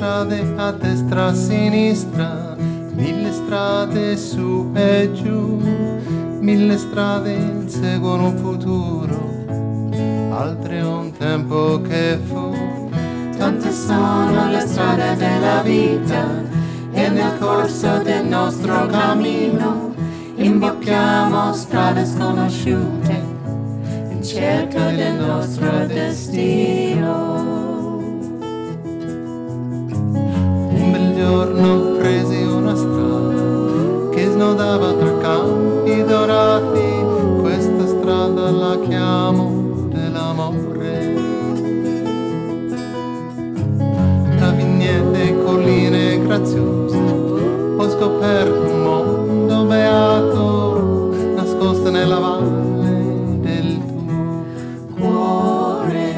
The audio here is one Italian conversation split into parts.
strade a destra, a sinistra, 1000 strade su e giù, 1000 strade inseguono un futuro, altre un tempo che fu. Tante sono le strade della vita e nel corso del nostro cammino imbocchiamo strade sconosciute in cerca del nostro destino. Un bel giorno presi una strada che snodava tra campi dorati, questa strada la chiamo dell'amore. Tra vignette e colline graziose ho scoperto un mondo beato nascosto nella valle del tuo Cuore,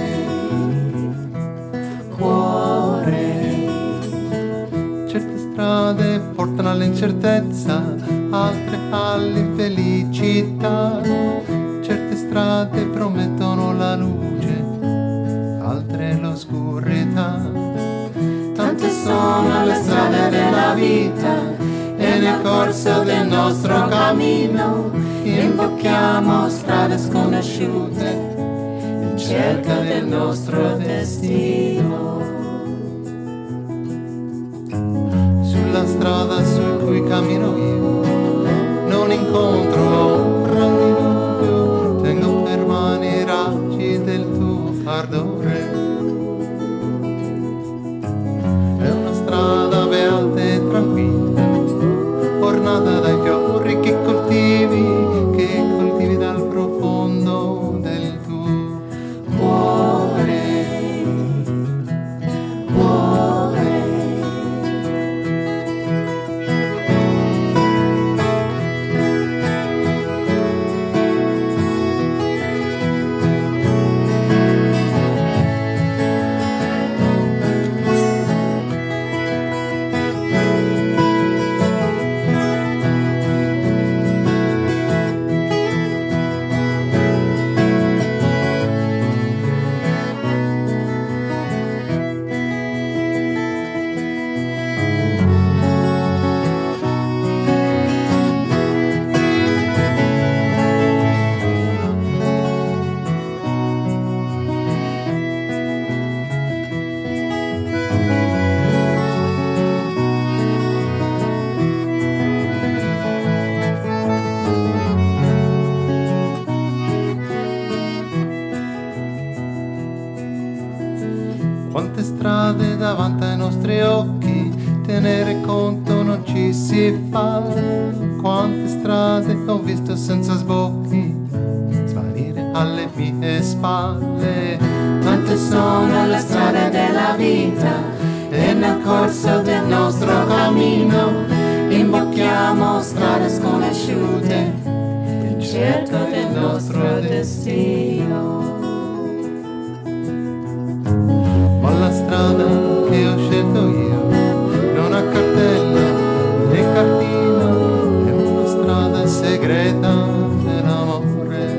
cuore. Certe strade portano all'incertezza, altre all'infelicità. Certe strade promettono la luce, altre l'oscurità. Tante sono le strade della vita e nel corso del nostro cammino imbocchiamo strade sconosciute in cerca del nostro destino. Sulla strada su cui cammino io non incontro ombra di dubbio, tengo per mano i raggi del tuo ardore. È una strada beata e tranquilla, ornata dai fiori che coltivi dal profondo del tuo Cuore, cuore. Quante strade davanti ai nostri occhi, tenere conto non ci si fa. Quante strade ho visto senza sbocchi, sparire alle mie spalle. Tante sono le strade della vita e nel corso del nostro cammino imbocchiamo strade sconosciute in cerca del nostro destino. Ma la strada che ho scelto io non ha cartella né cartina, è una strada segreta dell'amore,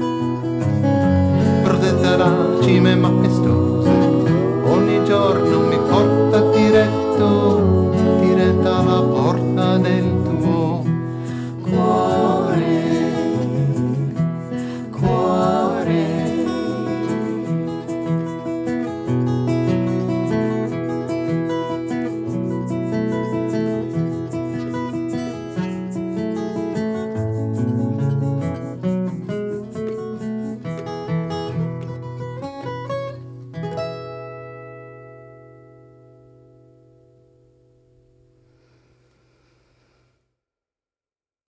protetta da cime maestose, ogni giorno mi